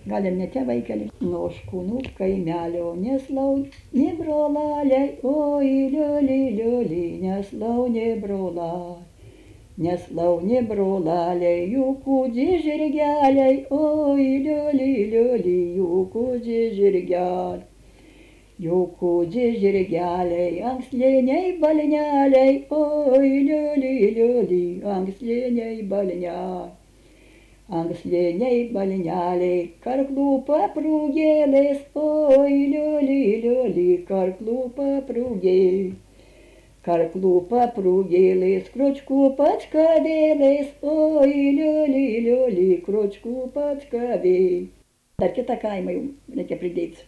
Gal ir ne tie vaikeliai. Nuo Škūnų kaimelio neslauni brolaliai, oi liuli, liuli, neslauni brolaliai. Neslauni brolaliai, jų kūdži žirgeliai, oi liuli, liuli, jų kūdži žirgeliai. Jų kūdži žirgeliai, anksliniai balneliai, oi liuli, liuli, anksliniai balneliai. Anksliniai balneliai, karklų paprūgėlės, oi liuli, liuli, karklų paprūgėlės. Karklų paprūgėlės, kručkų pačkavėlės, oi liuli, liuli, kručkų pačkavėlės. Dar kitą kaimą jau reikia pridėti.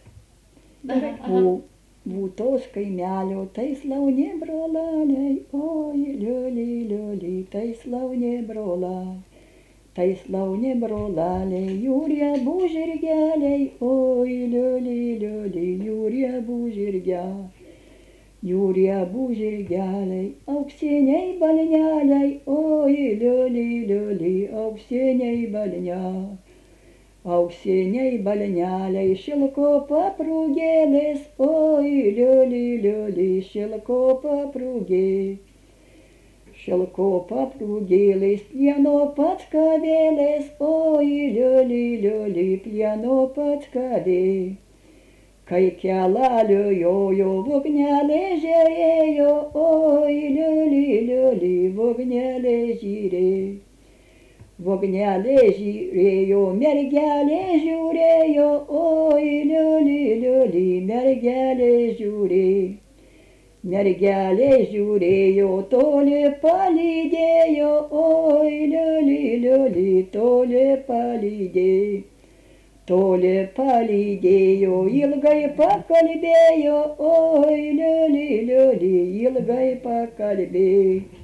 Būtos kaimelio, tai slauni brolaliai, oi liuli, liuli, tai slauni brolaliai. Tai slauni brolaliai, jų riebų žirgeliai, oi liuli, liuli, jų riebų žirgeliai. Jų riebų žirgeliai, auksiniai balneliai, oi liuli, liuli, auksiniai balneliai. Auksiniai balneliai, šilko paprūgėlės, oi liuli, liuli, šilko paprūgėlės. Šilko paprūgėlės, plieno pačkavėlės, oi liuli, liuli, plieno pačkavėlės. Kai kelaliu jojo, vugnelė žiūrėjo, oi liuli, liuli, vugnelė žiūrėjo. Vugnelė žiūrėjo, mergelė žiūrėjo, oi liuli, liuli, mergelė žiūrėjo. Mergelė žiūrėjo, toli palydėjo, oi liuli, liuli, toli palydėjo. Toli palydėjo, ilgai pakalbėjo, oi liuli, liuli, ilgai pakalbėjo.